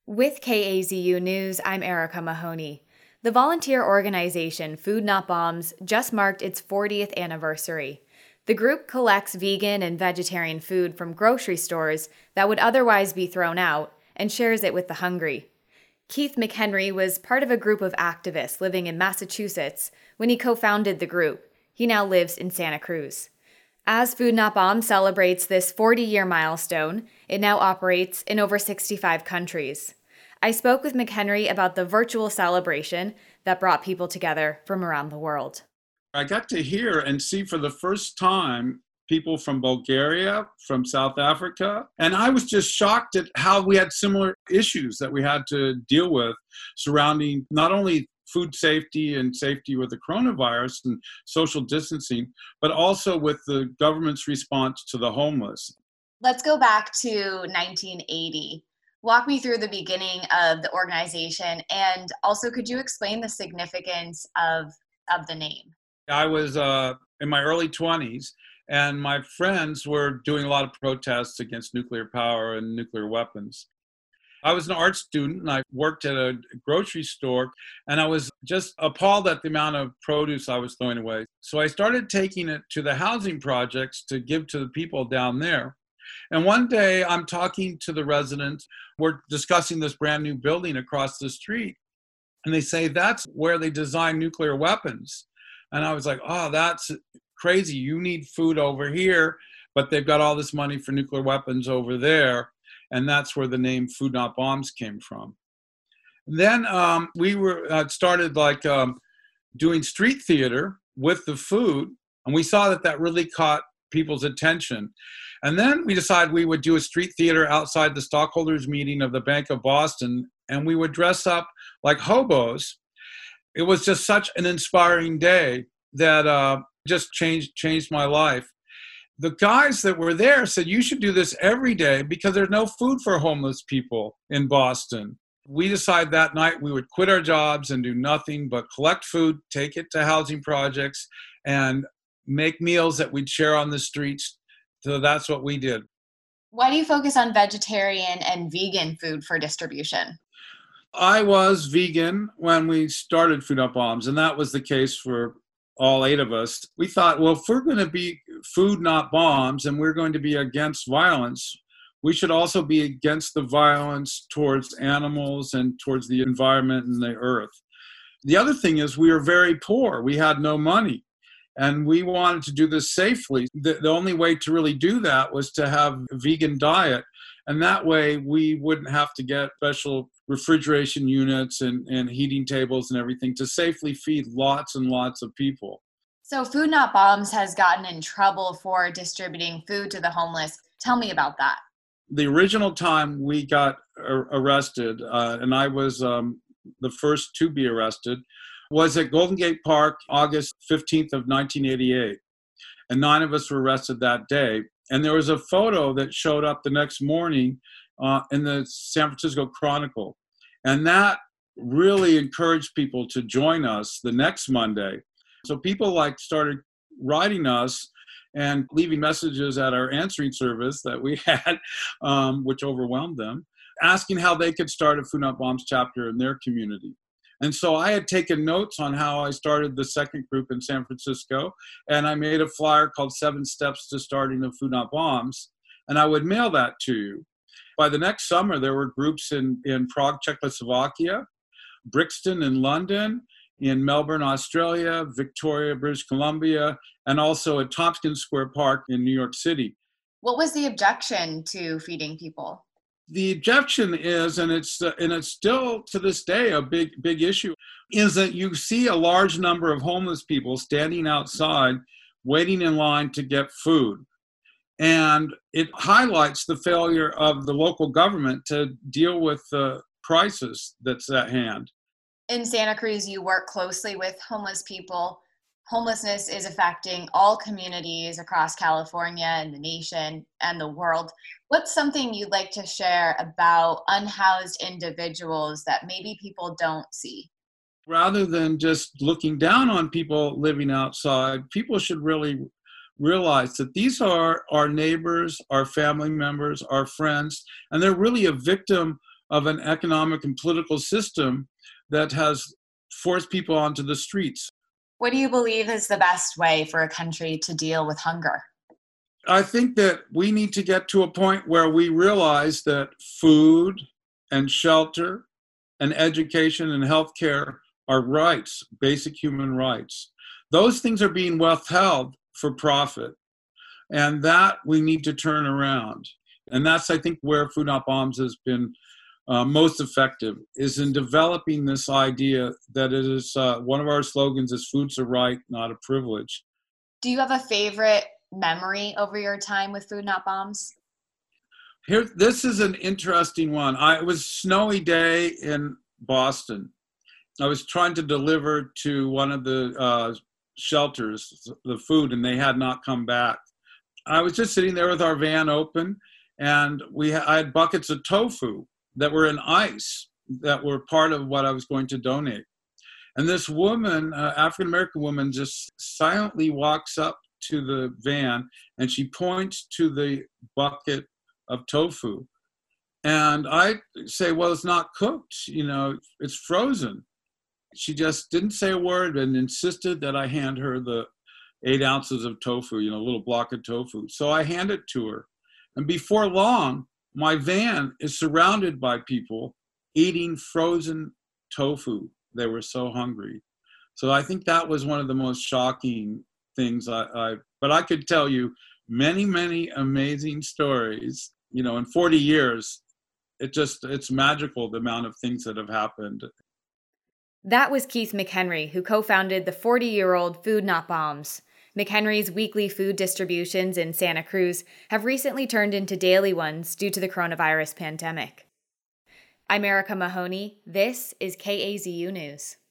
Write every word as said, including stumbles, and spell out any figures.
With K A Z U News, I'm Erica Mahoney. The volunteer organization Food Not Bombs just marked its fortieth anniversary. The group collects vegan and vegetarian food from grocery stores that would otherwise be thrown out and shares it with the hungry. Keith McHenry was part of a group of activists living in Massachusetts when he co-founded the group. He now lives in Santa Cruz. As Food Not Bombs celebrates this forty-year milestone, it now operates in over sixty-five countries. I spoke with McHenry about the virtual celebration that brought people together from around the world. I got to hear and see for the first time people from Bulgaria, from South Africa, and I was just shocked at how we had similar issues that we had to deal with surrounding not only food safety and safety with the coronavirus and social distancing, but also with the government's response to the homeless. Let's go back to nineteen eighty. Walk me through the beginning of the organization, and also could you explain the significance of, of the name? I was uh, in my early twenties, and my friends were doing a lot of protests against nuclear power and nuclear weapons. I was an art student, and I worked at a grocery store, and I was just appalled at the amount of produce I was throwing away. So I started taking it to the housing projects to give to the people down there. And one day I'm talking to the residents, we're discussing this brand new building across the street, and they say that's where they design nuclear weapons. And I was like, oh, that's crazy. You need food over here, but they've got all this money for nuclear weapons over there. And that's where the name Food Not Bombs came from. Then um, we were uh, started like um, doing street theater with the food, and we saw that that really caught people's attention. And then we decided we would do a street theater outside the stockholders meeting of the Bank of Boston, and we would dress up like hobos. It was just such an inspiring day that uh, just changed changed my life. The guys that were there said, you should do this every day because there's no food for homeless people in Boston. We decided that night we would quit our jobs and do nothing but collect food, take it to housing projects, and make meals that we'd share on the streets. So that's what we did. Why do you focus on vegetarian and vegan food for distribution? I was vegan when we started Food Not Bombs, and that was the case for all eight of us. We thought, well, if we're going to be food not bombs and we're going to be against violence, we should also be against the violence towards animals and towards the environment and the earth. The other thing is we were very poor. We had no money, and we wanted to do this safely. The, the only way to really do that was to have a vegan diet, and that way we wouldn't have to get special refrigeration units and, and heating tables and everything to safely feed lots and lots of people. So Food Not Bombs has gotten in trouble for distributing food to the homeless. Tell me about that. The original time we got ar- arrested, uh, and I was um, the first to be arrested, was at Golden Gate Park, August fifteenth of nineteen eighty-eight. And nine of us were arrested that day. And there was a photo that showed up the next morning uh, in the San Francisco Chronicle. And that really encouraged people to join us the next Monday. So people like started writing us and leaving messages at our answering service that we had, um, which overwhelmed them, asking how they could start a Food Not Bombs chapter in their community. And so I had taken notes on how I started the second group in San Francisco, and I made a flyer called Seven Steps to Starting a Food Not Bombs, and I would mail that to you. By the next summer, there were groups in, in Prague, Czechoslovakia, Brixton in London, in Melbourne, Australia, Victoria, British Columbia, and also at Tompkins Square Park in New York City. What was the objection to feeding people? The objection is, and it's uh, and it's still to this day a big, big issue, is that you see a large number of homeless people standing outside waiting in line to get food. And it highlights the failure of the local government to deal with the crisis that's at hand. In Santa Cruz, you work closely with homeless people. Homelessness is affecting all communities across California and the nation and the world. What's something you'd like to share about unhoused individuals that maybe people don't see? Rather than just looking down on people living outside, people should really realize that these are our neighbors, our family members, our friends, and they're really a victim of an economic and political system that has forced people onto the streets. What do you believe is the best way for a country to deal with hunger? I think that we need to get to a point where we realize that food and shelter and education and healthcare are rights, basic human rights. Those things are being withheld for profit, and that we need to turn around. And that's, I think, where Food Not Bombs has been uh, most effective, is in developing this idea that it is, uh, one of our slogans is food's a right, not a privilege. Do you have a favorite memory over your time with Food Not Bombs? Here, this is an interesting one. I, it was a snowy day in Boston. I was trying to deliver to one of the uh, shelters the food, and they had not come back. I was just sitting there with our van open, and we ha- I had buckets of tofu that were in ice that were part of what I was going to donate. And this woman, uh, African-American woman, just silently walks up to the van, and she points to the bucket of tofu. And I say, well, it's not cooked, you know, it's frozen. She just didn't say a word and insisted that I hand her the eight ounces of tofu, you know, a little block of tofu. So I hand it to her. And before long, my van is surrounded by people eating frozen tofu. They were so hungry. So I think that was one of the most shocking things I, I but I could tell you many, many amazing stories. You know, in forty years, it just, it's magical the amount of things that have happened. That was Keith McHenry, who co-founded the forty-year-old Food Not Bombs. McHenry's weekly food distributions in Santa Cruz have recently turned into daily ones due to the coronavirus pandemic. I'm Erica Mahoney. This is K A Z U News.